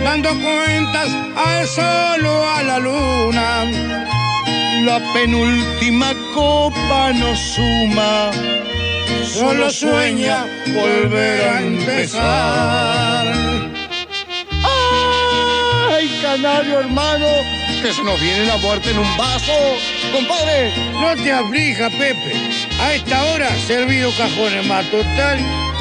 dando cuentas al sol o a la luna. La penúltima copa no suma, solo sueña volver a empezar. ¡Ay, canario hermano! Que se nos viene la muerte en un vaso, compadre. No te aflijas, Pepe. A esta hora servido cajones más total.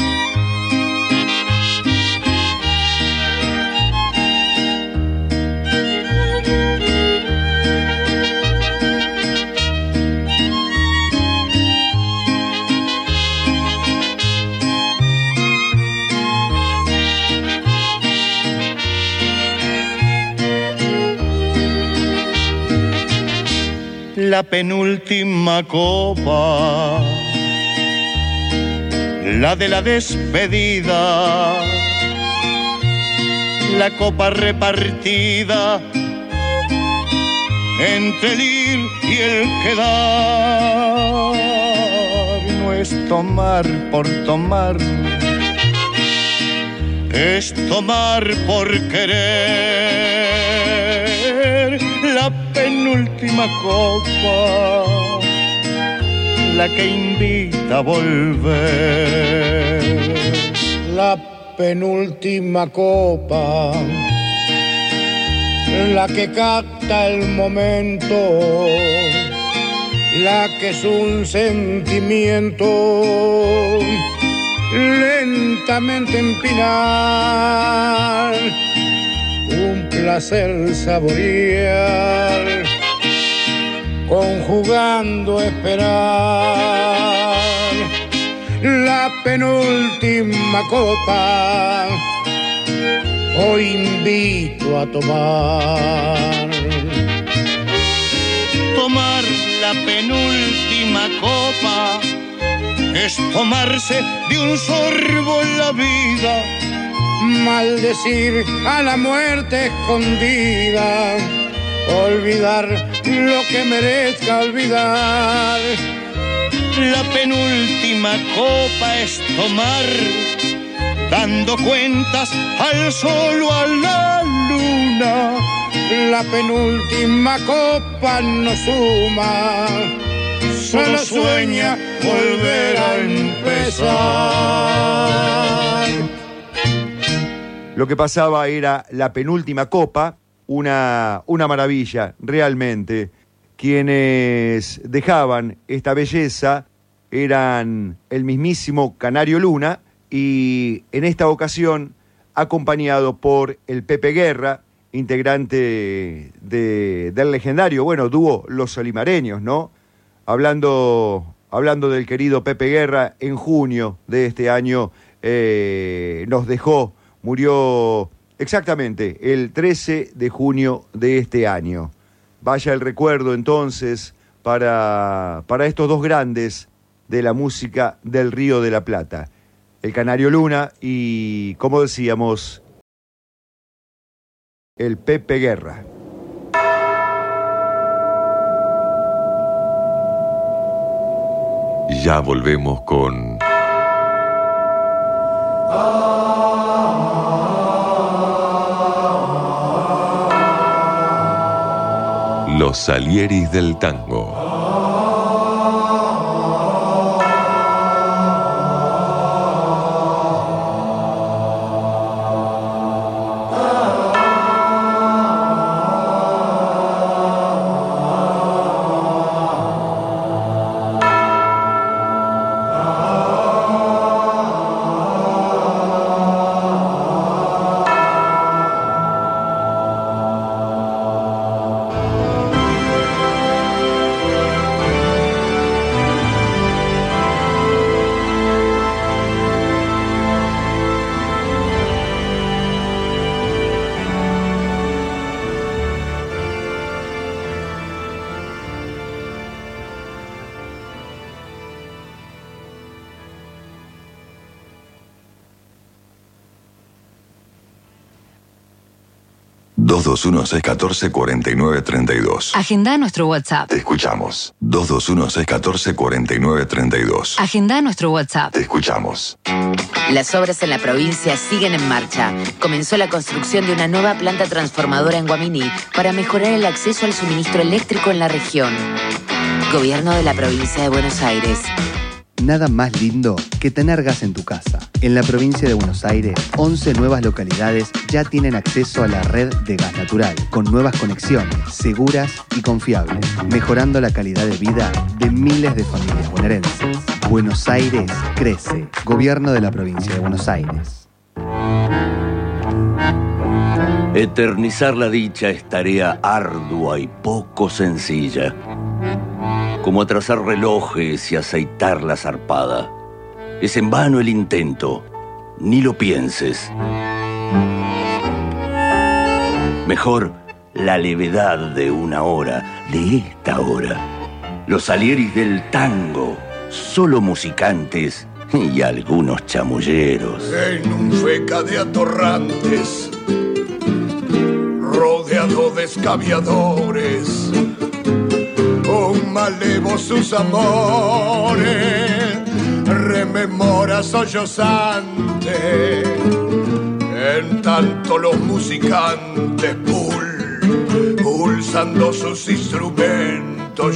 La penúltima copa, la de la despedida, la copa repartida entre el ir y el quedar. No es tomar por tomar, es tomar por querer. La penúltima copa, la que invita a volver. La penúltima copa, la que capta el momento, la que es un sentimiento lentamente empinar, un placer saborear, conjugando esperar. La penúltima copa, hoy invito a tomar. Tomar la penúltima copa es tomarse de un sorbo la vida. Maldecir a la muerte escondida, olvidar lo que merezca olvidar. La penúltima copa es tomar, dando cuentas al sol o a la luna. La penúltima copa no suma, solo sueña volver a empezar. Lo que pasaba era la penúltima copa, una maravilla, realmente. Quienes dejaban esta belleza eran el mismísimo Canario Luna y en esta ocasión acompañado por el Pepe Guerra, integrante del legendario, dúo Los Solimareños, ¿no? Hablando del querido Pepe Guerra, en junio de este año nos dejó. Murió exactamente el 13 de junio de este año. Vaya el recuerdo entonces para estos dos grandes de la música del Río de la Plata. El Canario Luna y, como decíamos, el Pepe Guerra. Ya volvemos con... Los Salieris del Tango. 221-614-4932. Agenda nuestro WhatsApp. Te escuchamos. 221-614-4932. Agenda nuestro WhatsApp. Te escuchamos. Las obras en la provincia siguen en marcha. Comenzó la construcción de una nueva planta transformadora en Guaminí para mejorar el acceso al suministro eléctrico en la región. Gobierno de la provincia de Buenos Aires. Nada más lindo que tener gas en tu casa. En la provincia de Buenos Aires, 11 nuevas localidades ya tienen acceso a la red de gas natural, con nuevas conexiones, seguras y confiables, mejorando la calidad de vida de miles de familias bonaerenses. Buenos Aires crece. Gobierno de la provincia de Buenos Aires. Eternizar la dicha es tarea ardua y poco sencilla, como atrasar relojes y aceitar la zarpada. Es en vano el intento, ni lo pienses. Mejor la levedad de una hora, de esta hora. Los Salieris del tango, solo musicantes y algunos chamulleros. En un feca de atorrantes, rodeado de escabiadores, un malevo sus amores, rememora sollozante, en tanto los musicantes pulsando sus instrumentos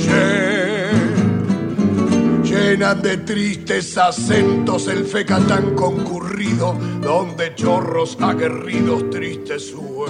llenan de tristes acentos el feca tan concurrido, donde chorros aguerridos tristes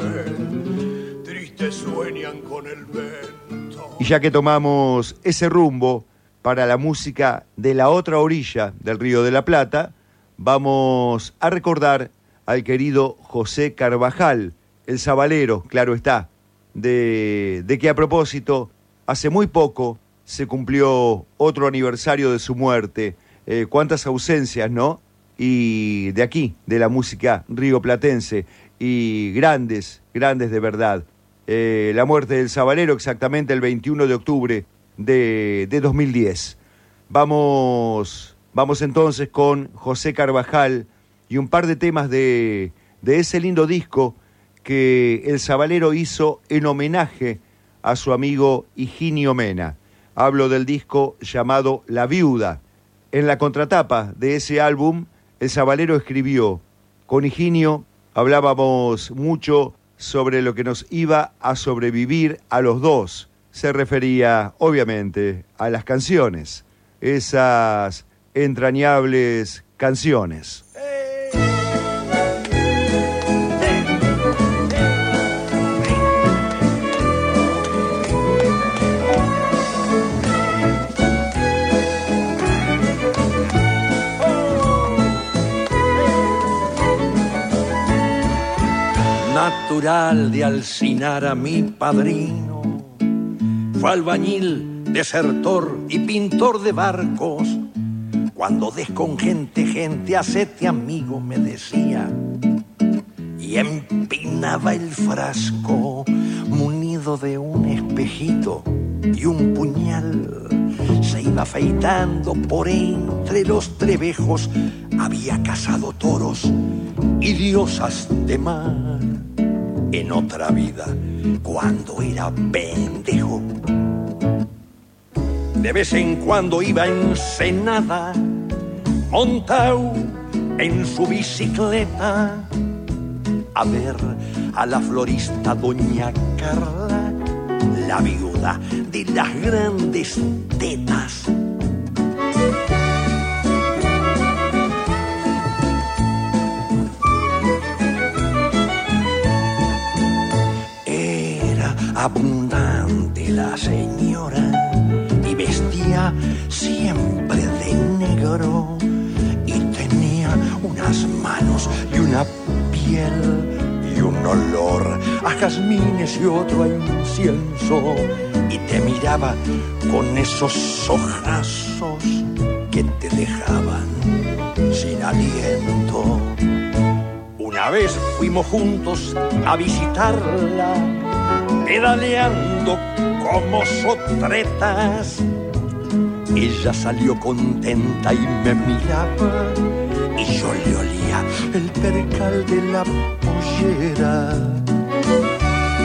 sueñan con el vento. Y ya que tomamos ese rumbo para la música de la otra orilla del Río de la Plata, vamos a recordar al querido José Carvajal, el sabalero, claro está, de que a propósito, hace muy poco se cumplió otro aniversario de su muerte. Cuántas ausencias, ¿no? Y de aquí, de la música rioplatense, y grandes de verdad. La muerte del sabalero exactamente el 21 de octubre de 2010. Vamos entonces con José Carvajal y un par de temas de ese lindo disco que el sabalero hizo en homenaje a su amigo Higinio Mena. Hablo del disco llamado La Viuda. En la contratapa de ese álbum, el sabalero escribió: con Higinio hablábamos mucho sobre lo que nos iba a sobrevivir a los dos. Se refería, obviamente, a las canciones, esas entrañables canciones. Natural de Alcinar a mi padrino, fue albañil, desertor y pintor de barcos. Cuando des con gente, hacete amigo, me decía, y empinaba el frasco, munido de un espejito y un puñal. Se iba afeitando por entre los trebejos, había cazado toros y diosas de mar. En otra vida, cuando era pendejo, de vez en cuando iba a Ensenada, montado en su bicicleta, a ver a la florista doña Carla, la viuda de las grandes tetas. Abundante la señora y vestía siempre de negro y tenía unas manos y una piel y un olor a jazmines y otro a incienso, y te miraba con esos ojazos que te dejaban sin aliento. Una vez fuimos juntos a visitarla, pedaleando como sotretas. Ella salió contenta y me miraba, y yo le olía el percal de la pollera.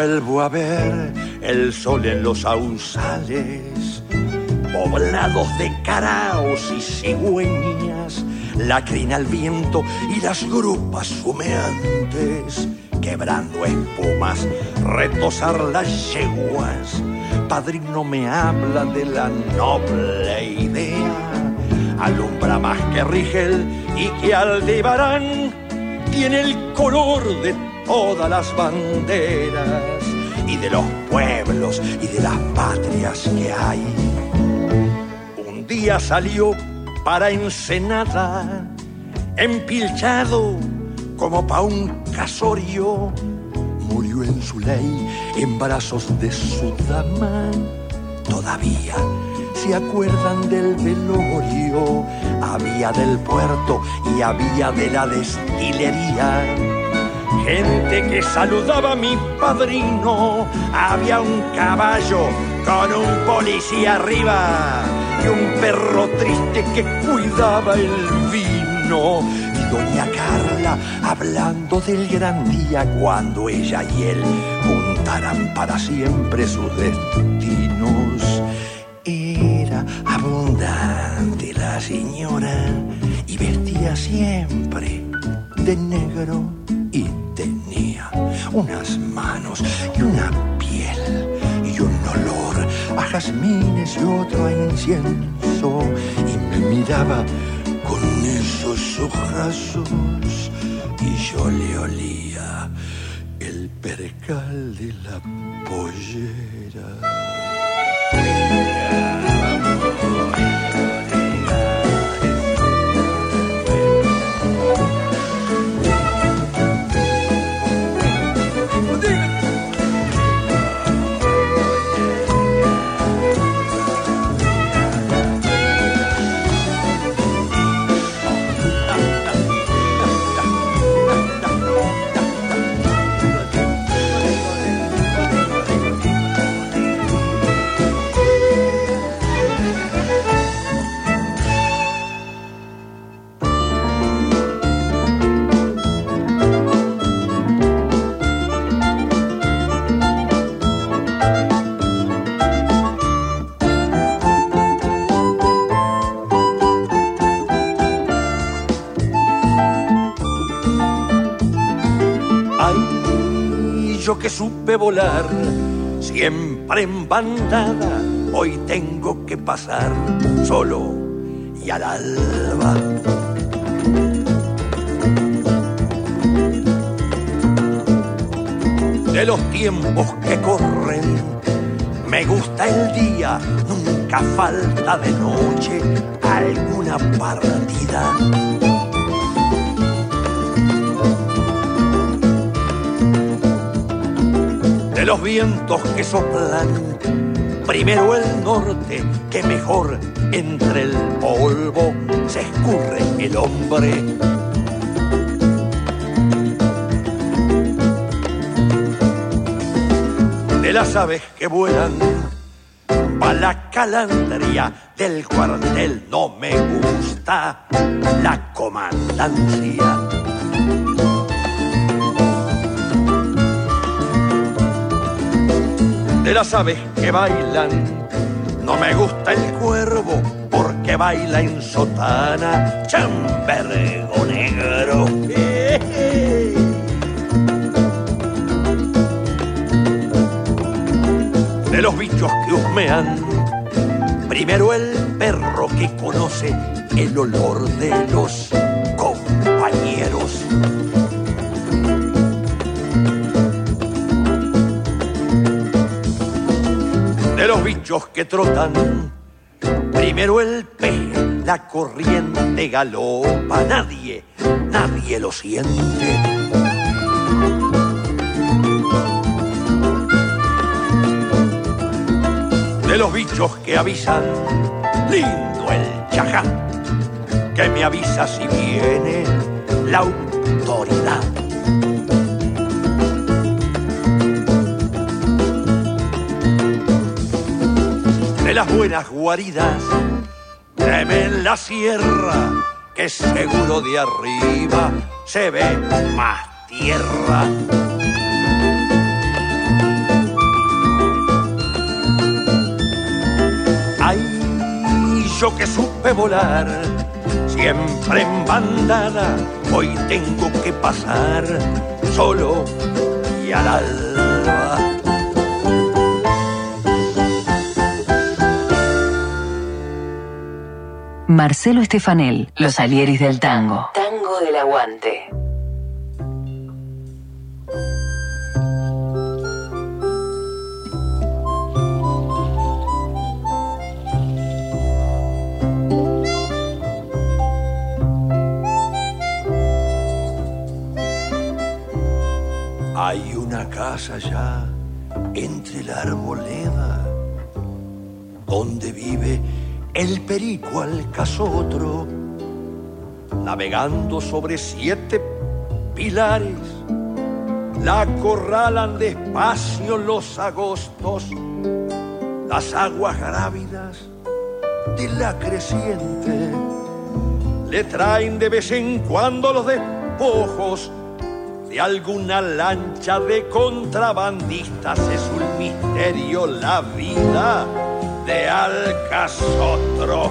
Vuelvo a ver el sol en los sausales, poblados de caraos y cigüeñas, la crina al viento y las grupas humeantes, quebrando espumas, retosar las yeguas. Padrino me habla de la noble idea, alumbra más que Rigel y que Aldebarán, tiene el color de todas las banderas y de los pueblos y de las patrias que hay. Un día salió para Ensenada, empilchado como pa' un casorio, murió en su ley en brazos de su dama. Todavía se acuerdan del velorio, había del puerto y había de la destilería. Gente que saludaba a mi padrino, había un caballo con un policía arriba y un perro triste que cuidaba el vino. Y doña Carla hablando del gran día cuando ella y él juntarán para siempre sus destinos. Era abundante la señora y vestía siempre de negro y tenía unas manos y una piel y un olor a jazmines y otro a incienso, y me miraba con esos ojazos y yo le olía el percal de la pollera. Que supe volar siempre en bandada, hoy tengo que pasar solo y al alba. De los tiempos que corren me gusta el día, nunca falta de noche alguna partida. De los vientos que soplan primero el norte, que mejor entre el polvo se escurre el hombre. De las aves que vuelan pa' la calandria, del cuartel no me gusta la comandancia. De las aves que bailan, no me gusta el cuervo porque baila en sotana, chambergo negro. De los bichos que husmean, primero el perro que conoce el olor de los compañeros. De los bichos que trotan, primero el pez, la corriente galopa, nadie lo siente. De los bichos que avisan, lindo el chajá, que me avisa si viene la autoridad. De las buenas guaridas, teme en la sierra, que seguro de arriba se ve más tierra. yo que supe volar, siempre en bandada, hoy tengo que pasar solo y al alba. Marcelo Estefanel, Los Salieris del Tango. Tango del Aguante. Hay una casa allá entre la arboleda donde vive el perico alcazotro, navegando sobre 7 pilares. La acorralan despacio los agostos, las aguas grávidas de la creciente. Le traen de vez en cuando los despojos de alguna lancha de contrabandistas. Es un misterio la vida de Alcazotro.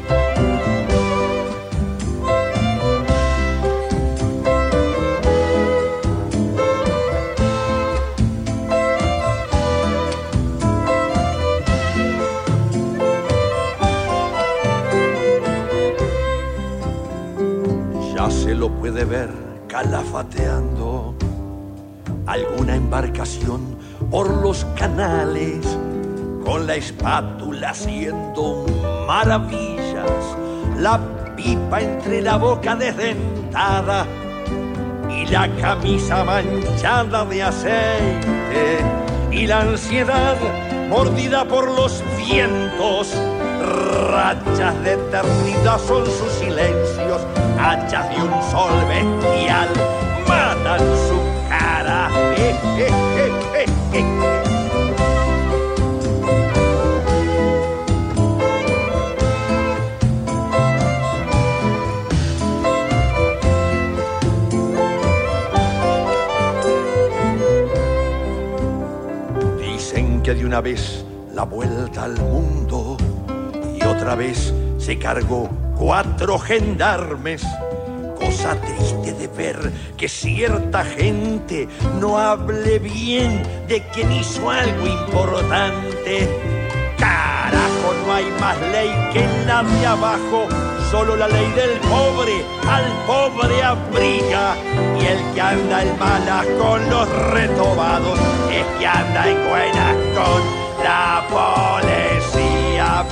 Ya se lo puede ver calafateando alguna embarcación por los canales, con la espátula haciendo maravillas, la pipa entre la boca desdentada y la camisa manchada de aceite, y la ansiedad mordida por los vientos. Rachas de eternidad son sus silencios, hachas de un sol bestial matan su cara. Dicen que de una vez la vuelta al mundo y otra vez se cargó 4 gendarmes. Cosa triste de ver que cierta gente no hable bien de quien hizo algo importante. Carajo, no hay más ley que la de abajo, solo la ley del pobre al pobre abriga. Y el que anda en malas con los retobados es que anda en buenas con la policía.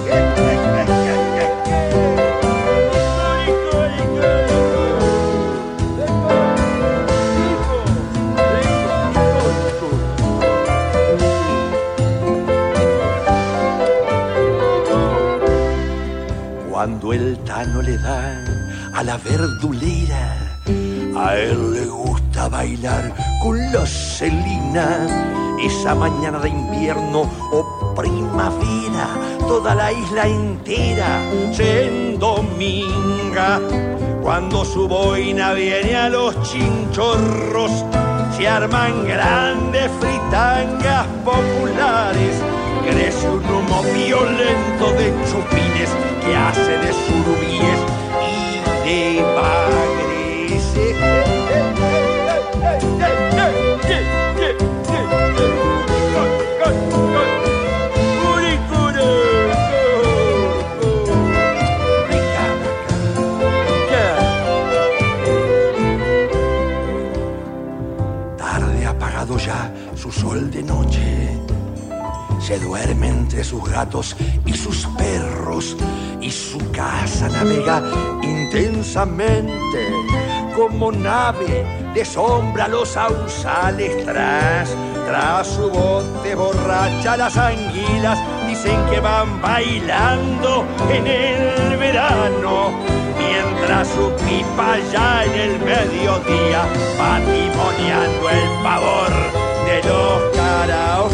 Cuando el Tano le da a la verdulera, a él le gusta bailar con la Celina. Esa mañana de invierno o primavera, toda la isla entera se endominga. Cuando su boina viene a los chinchorros, se arman grandes fritangas populares. Crece un humo violento de chupines que hace de surubíes y de bagres. Tarde apagado ya su sol de noche, se duerme entre sus gatos y sus perros, y su casa navega intensamente como nave de sombra los sausales. Tras su bote borracha las anguilas dicen que van bailando en el verano, mientras su pipa ya en el mediodía patimoneando el pavor de los caraos.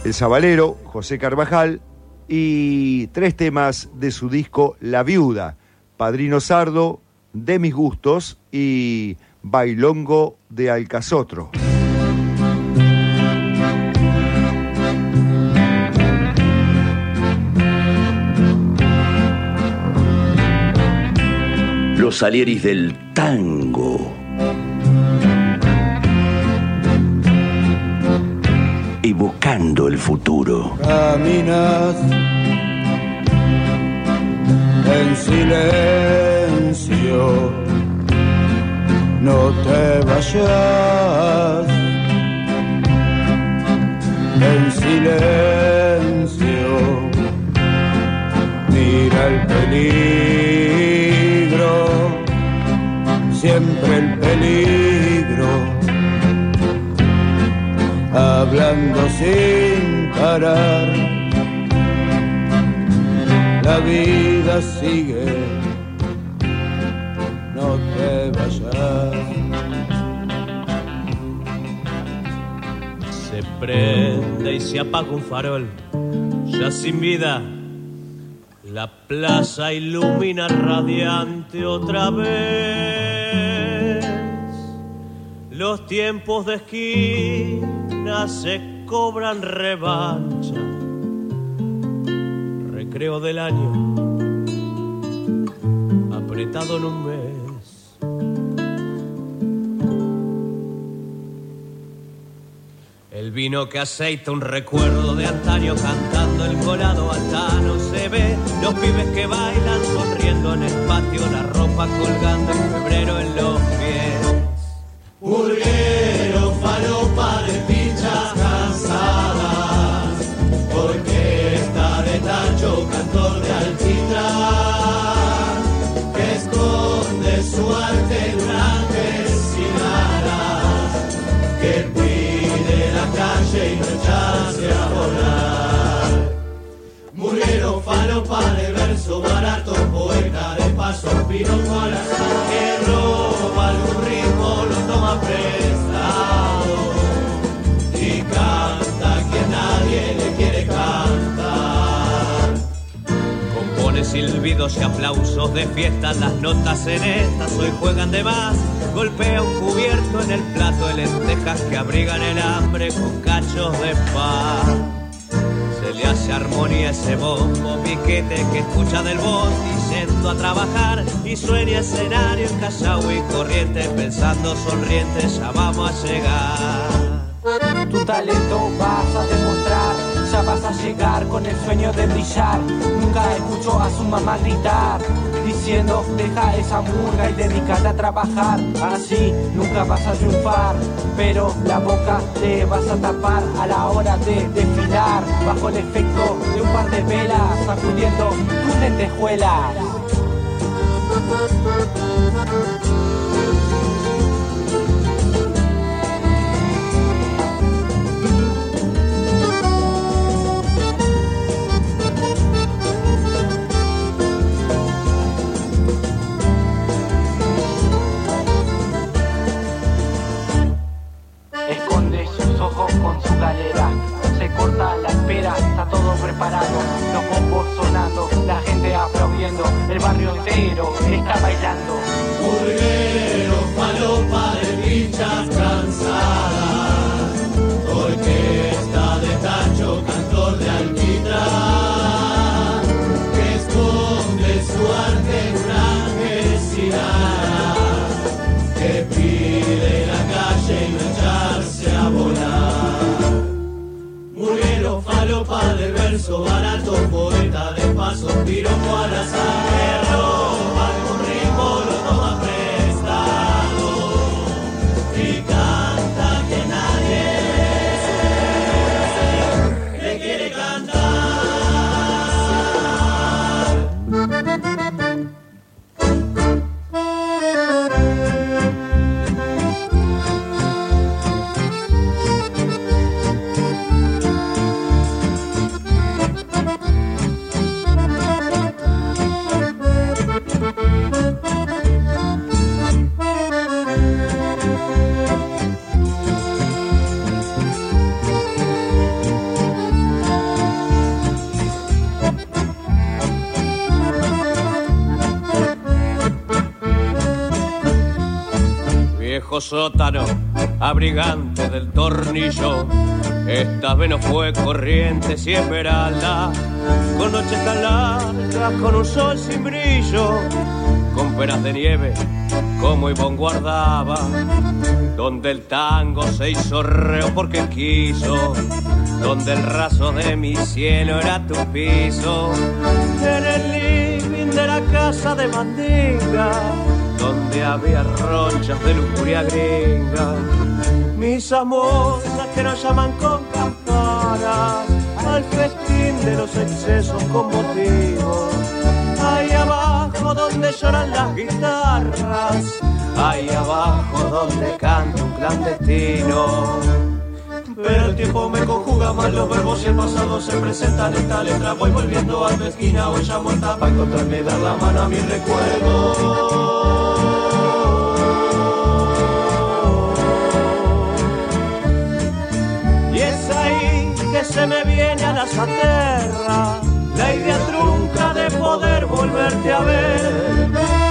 El Sabalero, José Carvajal, y 3 temas de su disco La Viuda, Padrino Sardo, De Mis Gustos y Bailongo de Alcazotro. Los Salieris del tango. Evocando el futuro. Caminas en silencio, no te vayas. En silencio, mira el peligro, siempre el peligro. Hablando sin parar, la vida sigue, no te vayas. Se prende y se apaga un farol, ya sin vida. La plaza ilumina radiante otra vez. Los tiempos de esquina se cobran revancha. Recreo del año, apretado en un mes. El vino que aceita un recuerdo de antaño, cantando el colado altano se ve. Los pibes que bailan sonriendo en el patio, la ropa colgando en febrero en los pies. Burguero, falopa de pichas cansadas, porque está de tacho, cantor de alquitrán, que esconde su arte en grandes cigarras, que pide la calle y no echarse a volar. Burguero, falopa de verso barato, poeta de paso, piropo al azar, que roba algún ritmo, lo toma prestado y canta que nadie le quiere cantar. Compone silbidos y aplausos de fiesta, las notas en estas hoy juegan de más. Golpea un cubierto en el plato de lentejas que abrigan el hambre con cachos de pan. Se le hace armonía ese bombo, piquete que escucha del bondi yendo a trabajar y sueña escenario en Callao y Corrientes, pensando sonriente, ya vamos a llegar. Tu talento vas a demostrar, ya vas a llegar con el sueño de brillar. Nunca escucho a su mamá gritar, diciendo deja esa murga y dedícate a trabajar. Así nunca vas a triunfar, pero la boca te vas a tapar a la hora de desfilar, bajo el efecto de un par de velas, sacudiendo tus lentejuelas. Con su galera, se corta la espera, está todo preparado, los bombos sonando, la gente aplaudiendo, el barrio entero está bailando. Burguero, falopa de pinchas cansadas, orquesta de tacho, cantor de alquitrán, que esconde su arte en grandes cigarras, que pide la calle y no echarse a volar. Burguero, falopa de verso barato, poeta de paso, piropo al azar, que roba algún ritmo, lo toma prestado y canta que nadie le quiere cantar. viejo sótano, abrigante del tornillo. Esta vez no fue Corrientes y Esmeralda, con noches tan largas, con un sol sin brillo, con penas de nieve como Ivonne guardaba, donde el tango se hizo reo porque quiso, donde el raso de mi cielo era tu piso, en el living de la casa de Mandinga, donde había ronchas de lujuria gringa, mis amorosas que nos llaman con campanas, al festín de los excesos con motivo, ahí abajo donde lloran las guitarras, ahí abajo donde canta un clandestino. Pero el tiempo me conjuga mal los verbos y el pasado se presenta en esta letra. Voy volviendo a tu esquina, hoy ya muerta, para encontrarme y dar la mano a mi recuerdo. Y es ahí que se me viene a la saterra la idea trunca de poder volverte a ver.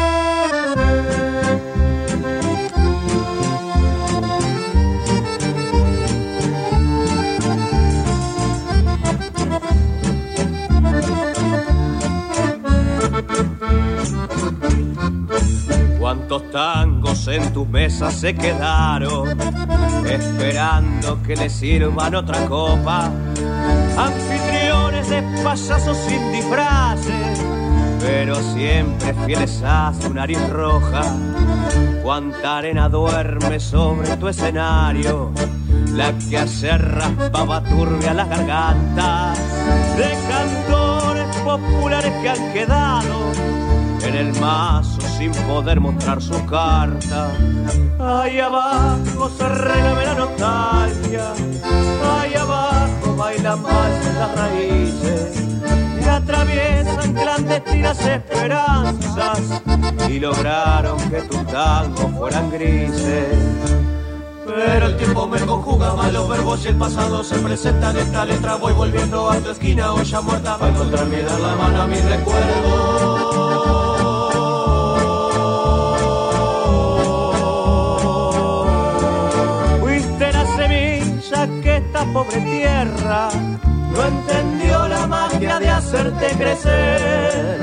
¿Cuántos tangos en tu mesa se quedaron esperando que les sirvan otra copa? Anfitriones de payasos sin disfraces, pero siempre fieles a su nariz roja. Cuánta arena duerme sobre tu escenario, la que ayer raspaba turbia las gargantas de cantores populares que han quedado en el mazo sin poder mostrar su carta. Ahí abajo se regame la nostalgia, ahí abajo bailan valses las raíces y atraviesan clandestinas esperanzas y lograron que tus tangos fueran grises. Pero el tiempo me conjuga mal los verbos y el pasado se presenta en esta letra. Voy volviendo a tu esquina, hoy ya muerta, para encontrarme y dar la mano a mis recuerdos. Que esta pobre tierra no entendió la magia de hacerte crecer.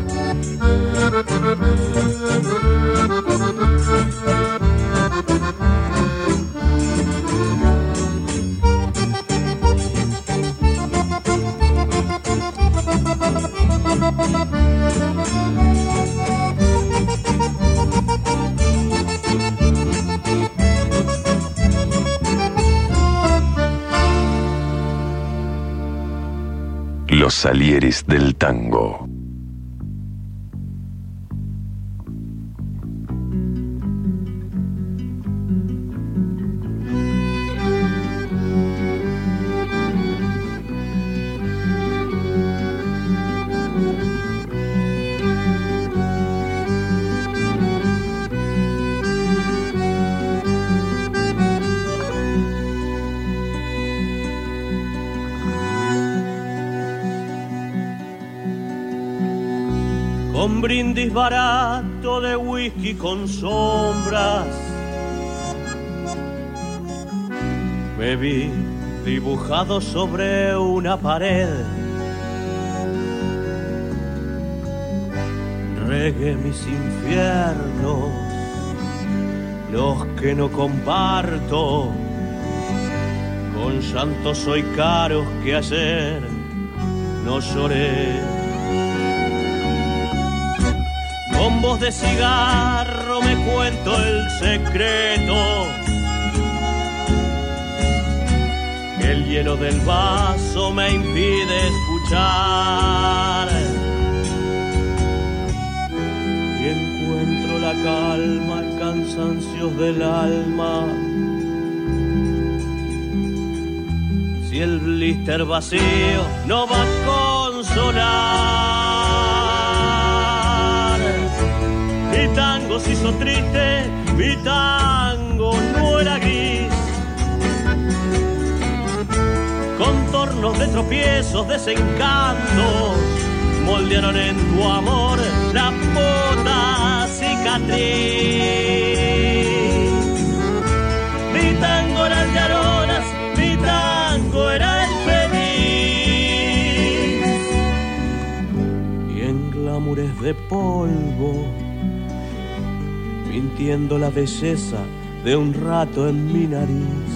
Los Salieres del Tango. Con brindis barato de whisky con sombras, me vi dibujado sobre una pared. Regué mis infiernos, los que no comparto, con llantos soy caros que ayer no lloré. Con voz de cigarro me cuento el secreto, que el hielo del vaso me impide escuchar. Y encuentro la calma en cansancios del alma. Si el blister vacío no va a consolar. Mi tango se hizo triste, mi tango no era gris. Contornos de tropiezos, desencantos, moldearon en tu amor la puta cicatriz. de polvo, mintiendo la belleza de un rato en mi nariz.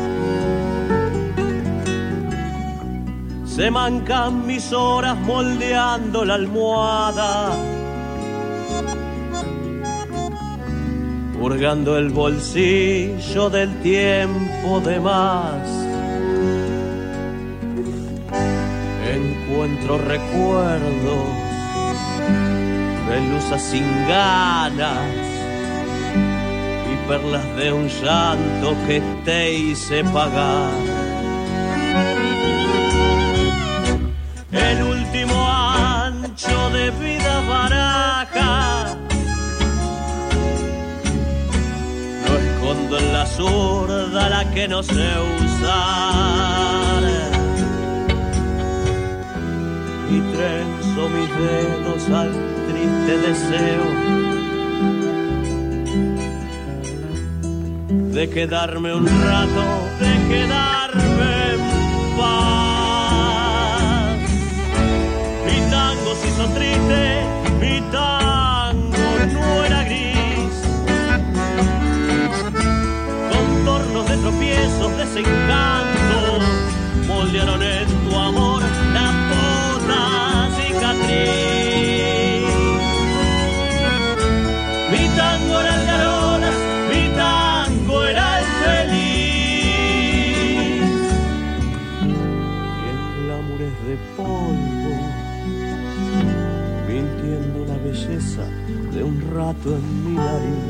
Se mancan mis horas moldeando la almohada, hurgando el bolsillo del tiempo de más. Encuentro recuerdos de luzas sin ganas y perlas de un llanto que te hice pagar. El último ancho de vida baraja lo escondo en la zurda, la que no sé usar, y trenzo mis dedos al triste deseo de quedarme un rato, de quedarme en paz. Mi tango se hizo triste, mi tango no era gris, contornos de tropiezos, desencantos, moldearon en tu amor la puta cicatriz. Mi tango era el de arolas, mi tango era el feliz, y el glamour es de polvo, mintiendo la belleza de un rato en mi nariz.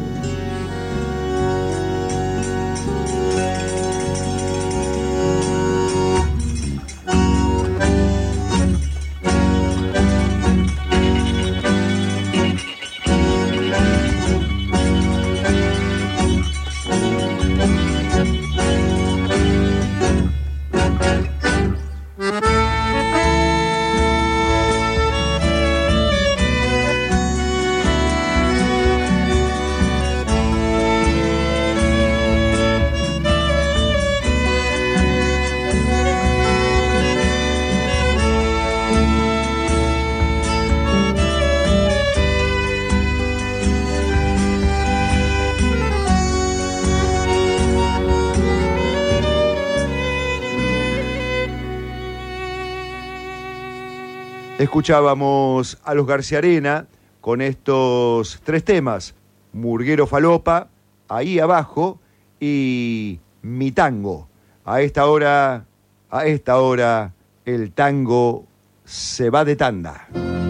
Escuchábamos a los Garciarena con estos 3 temas: Murguero Falopa, Ahí Abajo y Mi Tango. A esta hora, el tango se va de tanda.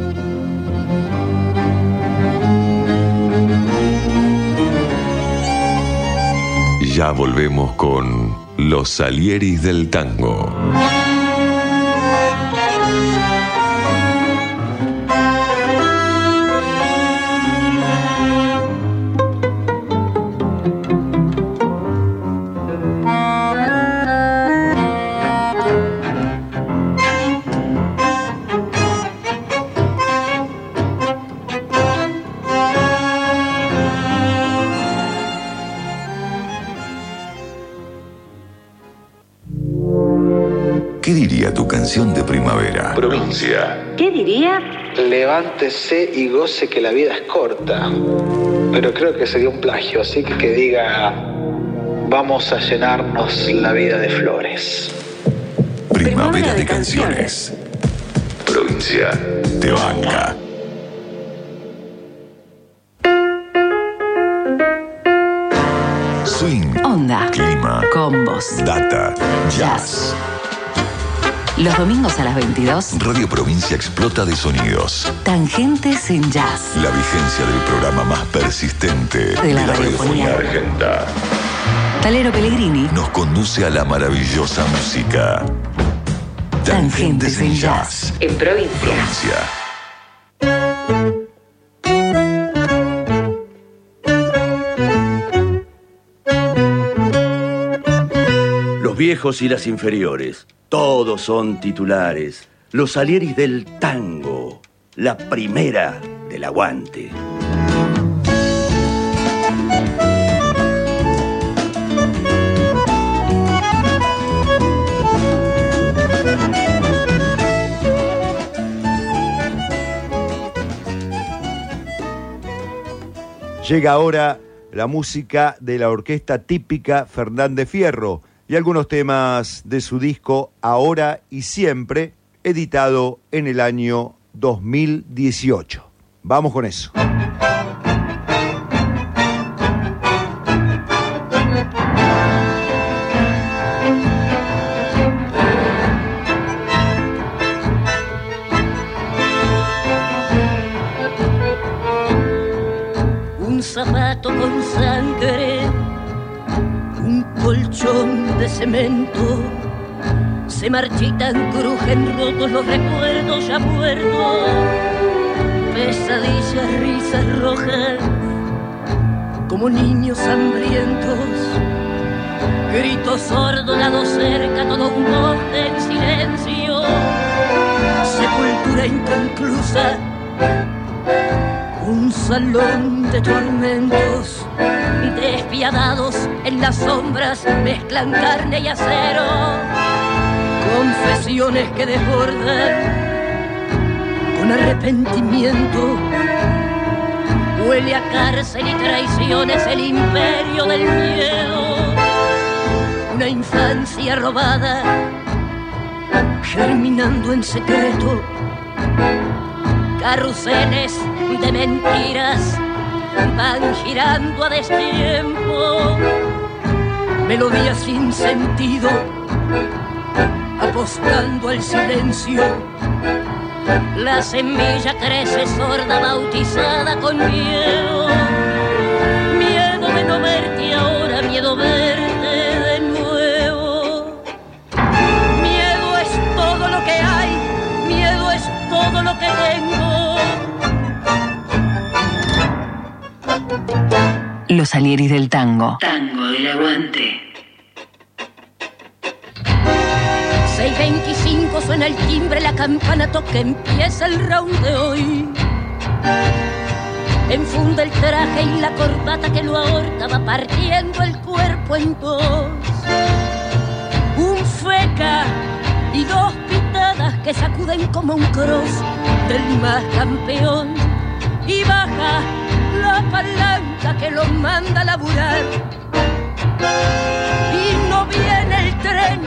Ya volvemos con Los Salieris del Tango. ¿Qué diría tu canción de primavera? Provincia. ¿Qué diría? Levántese y goce que la vida es corta. Pero creo que sería un plagio, así que diga: vamos a llenarnos la vida de flores. Primavera de canciones. Provincia te banca. Swing, onda, clima, combos, data, jazz. Los domingos a las 22. Radio Provincia explota de sonidos. Tangentes en jazz. La vigencia del programa más persistente de la radiofonía argenta. Talero Pellegrini nos conduce a la maravillosa música. Tangentes en jazz. En provincia. Los viejos y las inferiores, todos son titulares. Los Salieris del Tango, la primera del aguante. Llega ahora la música de la orquesta típica Fernández Fierro y algunos temas de su disco Ahora y Siempre, editado en el año 2018. Vamos con eso. Un zapato con sangre, un colchón de cemento, se marchitan, crujen rotos los recuerdos ya muertos, pesadillas, risas rojas, como niños hambrientos, gritos sordos, lado cerca, todo un monte en silencio, sepultura inconclusa, un salón de tormentos, despiadados en las sombras, mezclan carne y acero, confesiones que desbordan con arrepentimiento. Huele a cárcel y traiciones el imperio del miedo. Una infancia robada, germinando en secreto. Carruseles de mentiras van girando a destiempo. Melodías sin sentido, apostando al silencio. La semilla crece sorda, bautizada con miedo. Miedo de no verte ahora, miedo verte de nuevo. Miedo es todo lo que hay, miedo es todo lo que tengo. Los Salieris del Tango. Tango del Aguante. 6:25 suena el timbre, la campana toca, empieza el round de hoy. Enfunda el traje y la corbata que lo ahorca, va partiendo el cuerpo en dos. Un feca y dos pitadas que sacuden como un cross del más campeón. Y baja la palanca que lo manda a laburar. Y no viene el tren,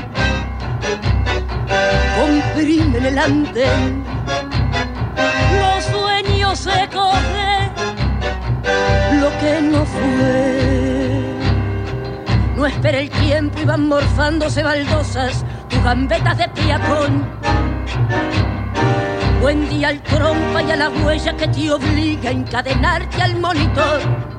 comprimen el andén. Los sueños se cogen, lo que no fue. No espera el tiempo y van morfándose baldosas tus gambetas de peatón. Buen día al trompa y a la huella que te obliga a encadenarte al monitor.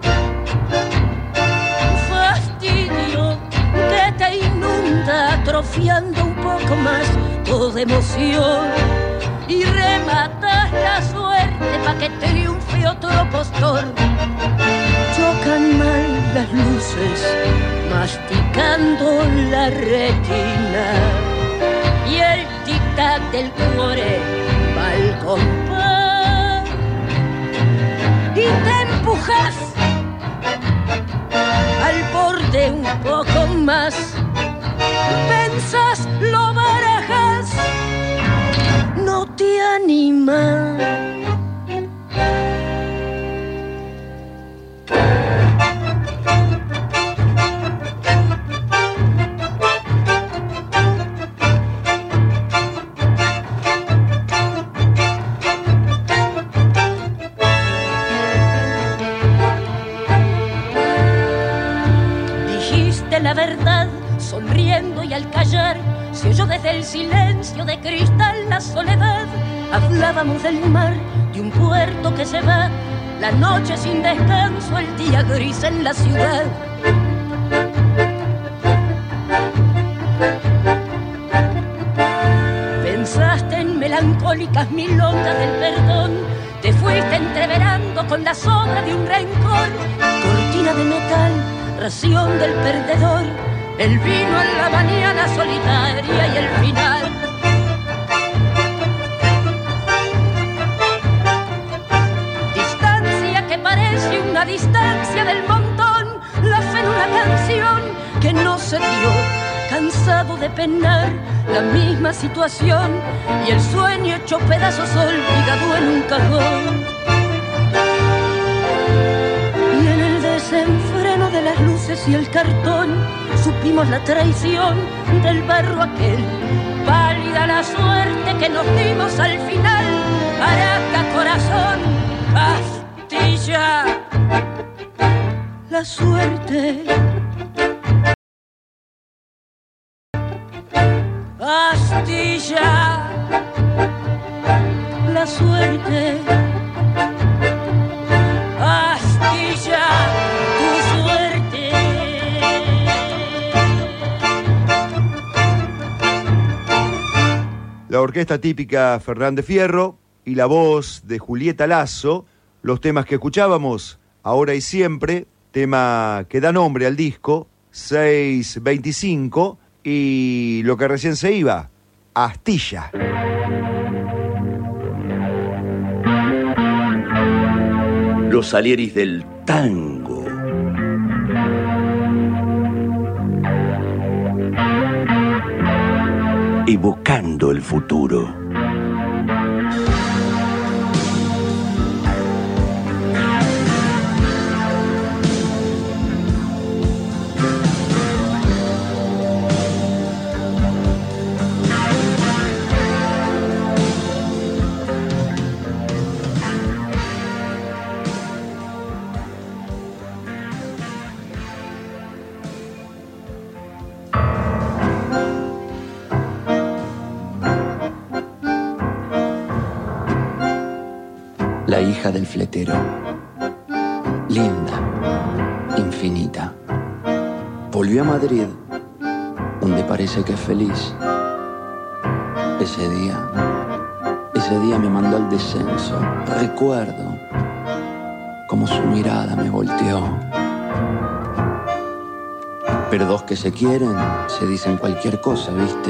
Fastidio que te inunda, atrofiando un poco más toda emoción. Y rematas la suerte pa' que triunfe otro postor. Chocan mal las luces, masticando la retina. Y el tic-tac del cuore va al compás. Y te empujas al borde un poco más. Pensás, lo barajas, no te animas. Dijiste la verdad, sonriendo, y al callar se oyó desde el silencio de cristal la soledad. Hablábamos del mar, de un puerto que se va, la noche sin descanso, el día gris en la ciudad. Pensaste en melancólicas milongas del perdón, te fuiste entreverando con la sombra de un rencor. Cortina de metal, ración del perdedor, el vino en la mañana solitaria y el final. Distancia que parece una distancia del montón, la fe en una canción que no se dio, cansado de penar la misma situación y el sueño hecho pedazos olvidado en un cajón. Y en desenfreno de las luces y el cartón, supimos la traición del barro aquel. Válida la suerte que nos dimos al final. Araca, corazón, Astilla, la suerte. Astilla, la suerte. Astilla, tu suerte. La orquesta típica Fernández Fierro y la voz de Julieta Lazo, los temas que escuchábamos, Ahora y Siempre, tema que da nombre al disco, 625, y lo que recién se iba, Astilla. Los Salieris del tango. Evocando el futuro. La hija del fletero, linda, infinita, volvió a Madrid, donde parece que es feliz. Ese día me mandó al descenso. Recuerdo cómo su mirada me volteó. Pero dos que se quieren se dicen cualquier cosa, ¿viste?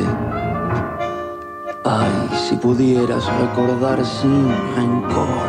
Ay, si pudieras recordar sin rencor.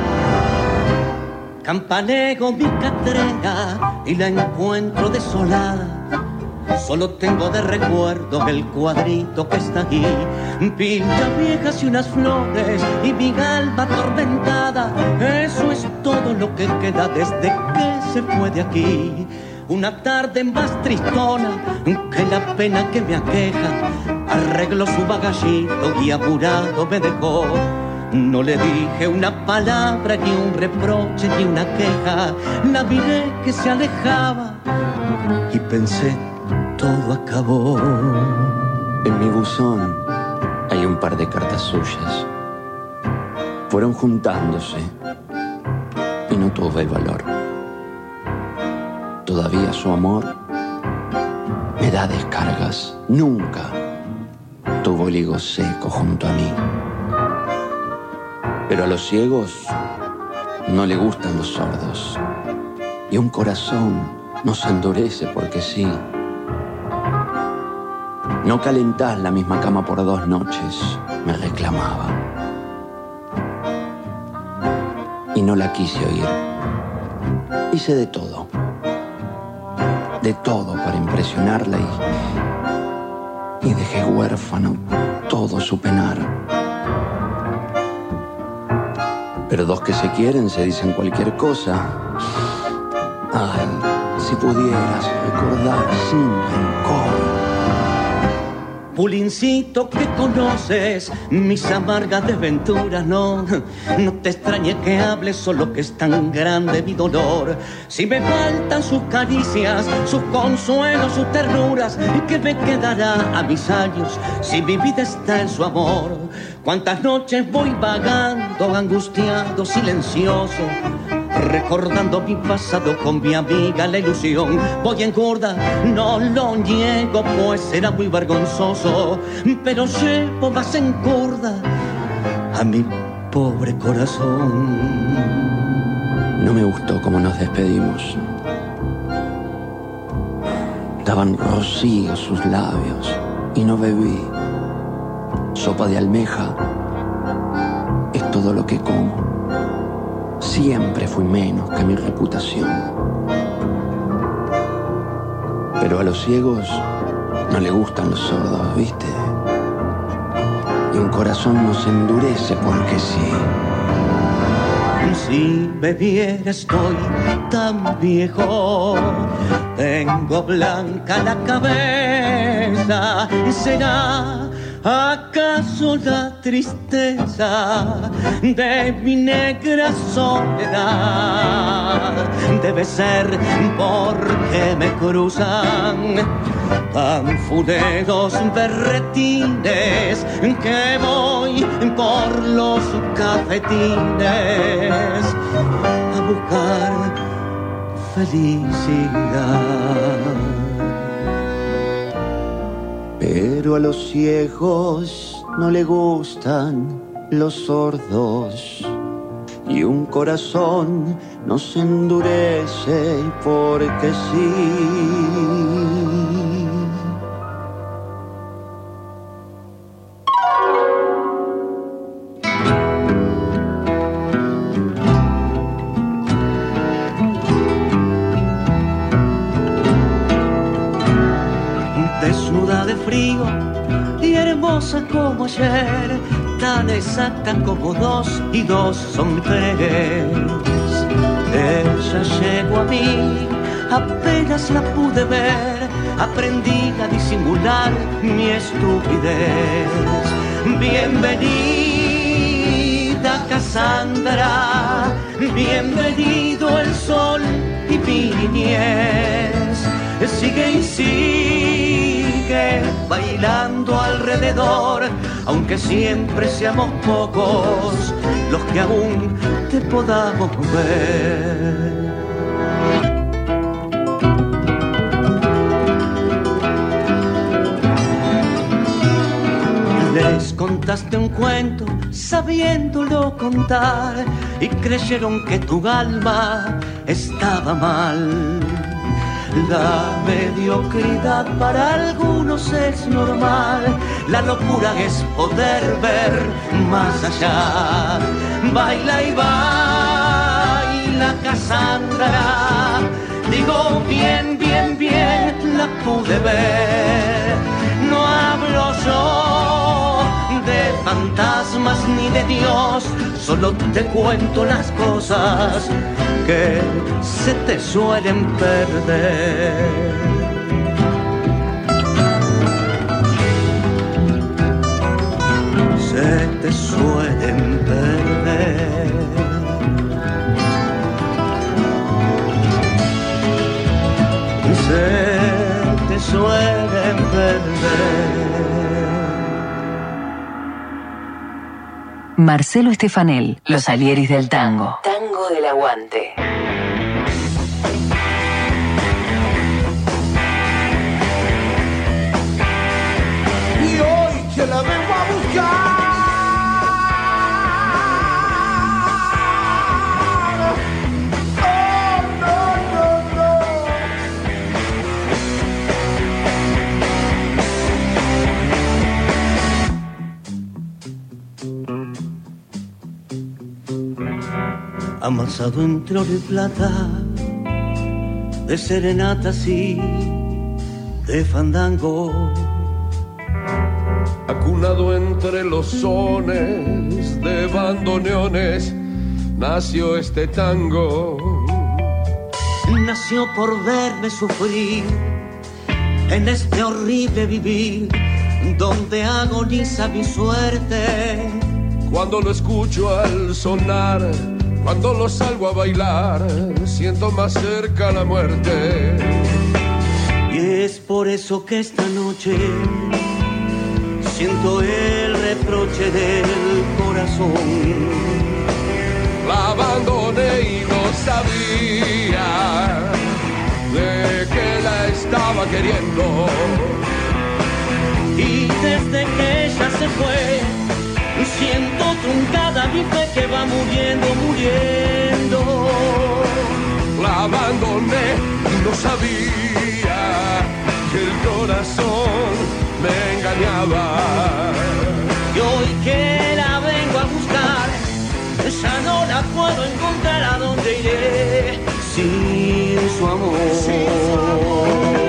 Campaneo mi catrera y la encuentro desolada. Solo tengo de recuerdo el cuadrito que está aquí. Pintas viejas y unas flores y mi alma atormentada. Eso es todo lo que queda desde que se fue de aquí. Una tarde más tristona que la pena que me aqueja. Arregló su bagallito y apurado me dejó. No le dije una palabra, ni un reproche, ni una queja. La miré que se alejaba y pensé, todo acabó. En mi buzón hay un par de cartas suyas. Fueron juntándose y no tuve el valor. Todavía su amor me da descargas. Nunca tuvo el higo seco junto a mí. Pero a los ciegos no le gustan los sordos. Y un corazón no se endurece porque sí. No calentás la misma cama por 2 noches, me reclamaba. Y no la quise oír. Hice de todo para impresionarla y dejé huérfano todo su penar. Pero dos que se quieren se dicen cualquier cosa. Ay, si pudieras recordar sin rencor. Pulincito que conoces mis amargas desventuras, no te extrañe que hable, solo que es tan grande mi dolor. Si me faltan sus caricias, sus consuelos, sus ternuras, ¿y qué me quedará a mis años si mi vida está en su amor? Cuántas noches voy vagando, angustiado, silencioso, recordando mi pasado con mi amiga la ilusión. Voy en gorda, no lo niego, pues era muy vergonzoso, pero llevo más en gorda a mi pobre corazón. No me gustó cómo nos despedimos. Daban rocío sus labios y no bebí. Sopa de almeja es todo lo que como. Siempre fui menos que mi reputación. Pero a los ciegos no le gustan los sordos, ¿viste? Y un corazón no se endurece porque sí. Si me viera estoy tan viejo, tengo blanca la cabeza. ¿Será acaso la tristeza de mi negra soledad? Debe ser porque me cruzan tan funeros berretines que voy por los cafetines a buscar felicidad. Pero a los ciegos no le gustan los sordos, y un corazón no se endurece porque sí. Desnuda de frío y hermosa como ayer, tan exacta como 2 y 2 son 3. Ella llegó a mí, apenas la pude ver, aprendí a disimular mi estupidez. Bienvenida Cassandra, bienvenido el sol y mi niñez. Sigue y sigue bailando alrededor, aunque siempre seamos pocos los que aún te podamos ver. Les contaste un cuento sabiéndolo contar y creyeron que tu alma estaba mal. La mediocridad para algunos es normal, la locura es poder ver más allá. Baila y baila Cassandra, digo bien, bien, bien, la pude ver. No hablo yo de fantasmas ni de Dios, solo te cuento las cosas que se te suelen perder. Se te suelen perder. Se te suelen perder. Marcelo Estefanel, Los Salieris del Tango. Tango del Aguante. Y hoy que la vengo a buscar, oh, no, no, no. Amasado entre oro y plata, de serenatas y de fandango, acunado entre los sones de bandoneones, nació este tango. Nació por verme sufrir en este horrible vivir, donde agoniza mi suerte. Cuando lo escucho al sonar, cuando lo salgo a bailar, siento más cerca la muerte. Y es por eso que esta noche siento el reproche del corazón. La abandoné y no sabía de que la estaba queriendo. Y desde que ella se fue, siento truncada mi fe que va muriendo, muriendo. La abandoné y no sabía que el corazón me engañaba. Y hoy que la vengo a buscar, ya no la puedo encontrar. ¿A dónde iré sin su amor? Sin su amor.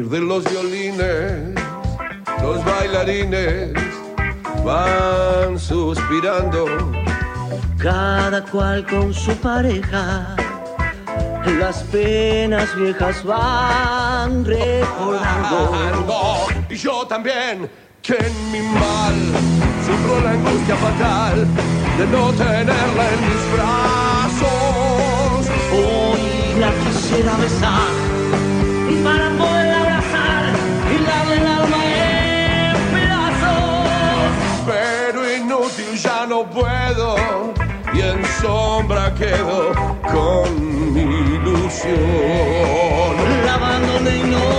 pierden los violines, los bailarines van suspirando. Cada cual con su pareja, las penas viejas van recordando. Y yo también, que en mi mal sufro la angustia fatal de no tenerla en mis brazos. Hoy la quisiera besar para poder abrazar y darle el alma en pedazos. Pero inútil, ya no puedo y en sombra quedo con mi ilusión. La abandoné y no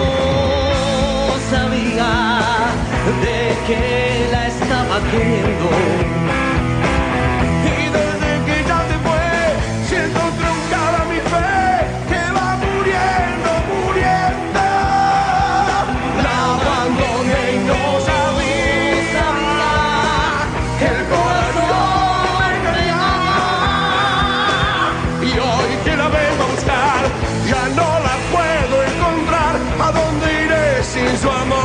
sabía de que la estaba queriendo. Y desde que ya te fue, siento truncada mi fe, que va muriendo, muriendo. La abandoné y no sabía que el corazón me engañaba. Y hoy que la vengo a buscar, ya no la puedo encontrar. ¿A dónde iré sin su amor?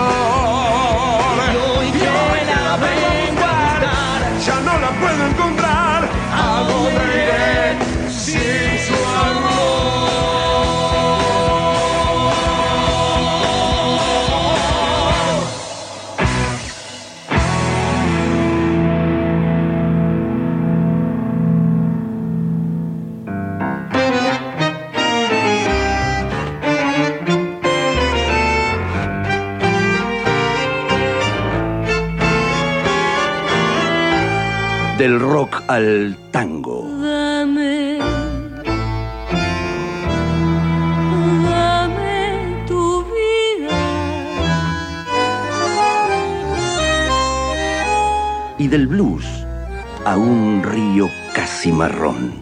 Ya no la puedo encontrar. ¿A dónde iré sin su Del rock al tango. Dame tu vida. Y del blues a un río casi marrón.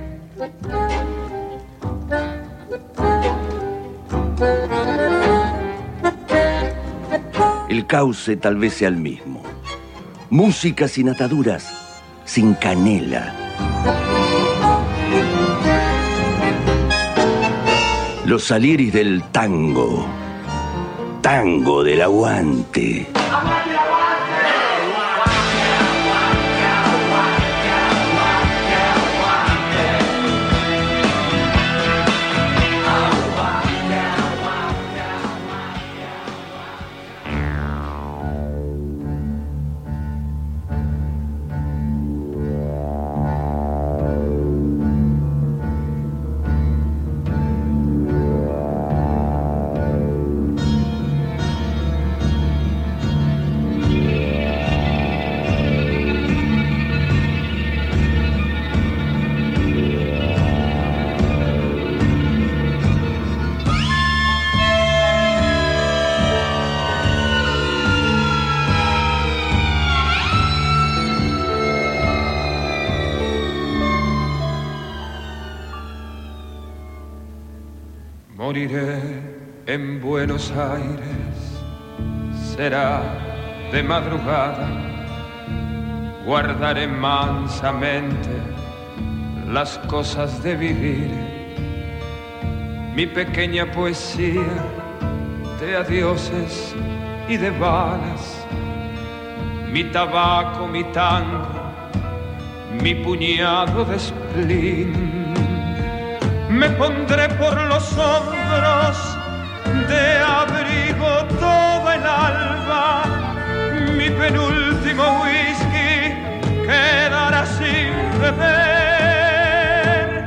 El cauce tal vez sea el mismo. Música sin ataduras, sin canela. Los Salieris del tango. Tango del aguante. Moriré en Buenos Aires, será de madrugada, guardaré mansamente las cosas de vivir, mi pequeña poesía de adioses y de balas, mi tabaco, mi tango, mi puñado de spleen. Me pondré por los hombros de abrigo toda el alba, mi penúltimo whisky quedará sin beber.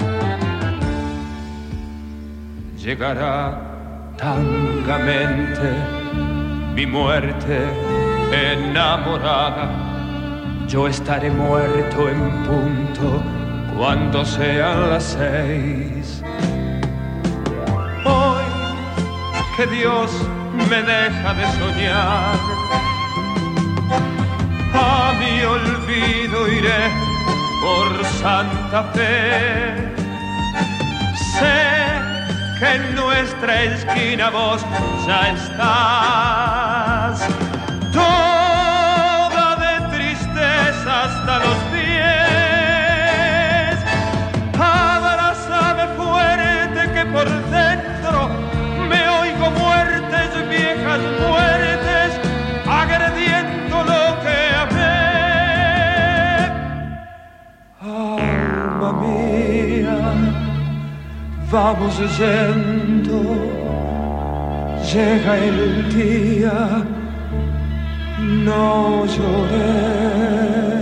Llegará tangamente mi muerte enamorada, yo estaré muerto en punto cuando sean las 6. Hoy que Dios me deja de soñar, a mi olvido iré por Santa Fe. Sé que en nuestra esquina vos ya estás, toda de tristeza hasta los pies. Abrázame fuerte que por dentro me oigo muerto vida mía, vamos yendo, llega el día, no llores.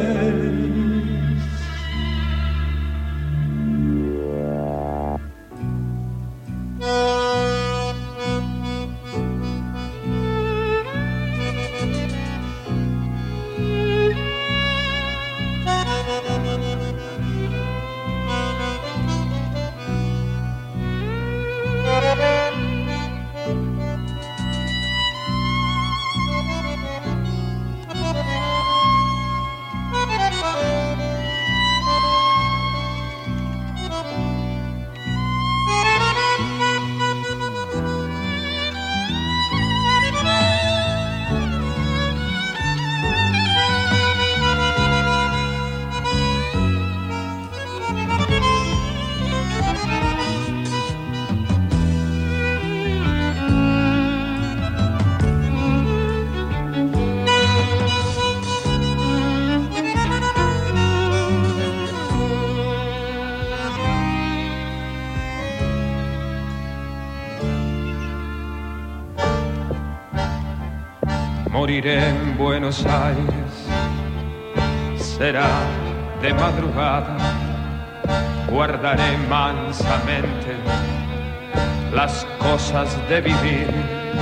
Moriré en Buenos Aires, será de madrugada, guardaré mansamente las cosas de vivir,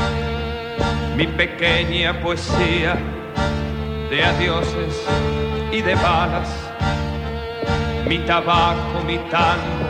mi pequeña poesía de adioses y de balas, mi tabaco, mi tango,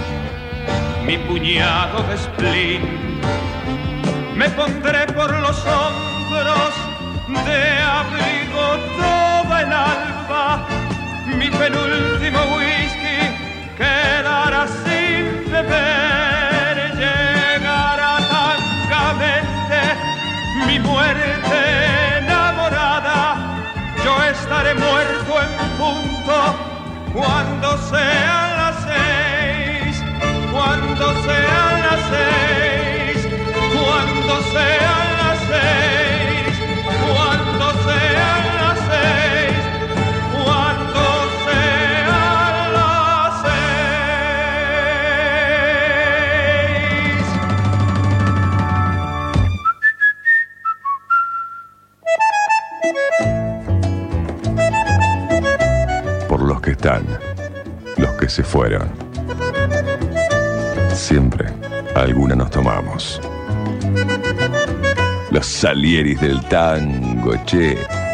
mi puñado de spleen, me pondré por los hombros de abrigo toda el alba, mi penúltimo whisky quedará sin beber, llegará tangamente mi muerte enamorada, yo estaré muerto en punto cuando sean las 6, cuando sean las 6, cuando sean las 6. Cuando sean las 6, cuando sean las 6. Por los que están, los que se fueron. Siempre alguna nos tomamos. Los Salieris del tango, che.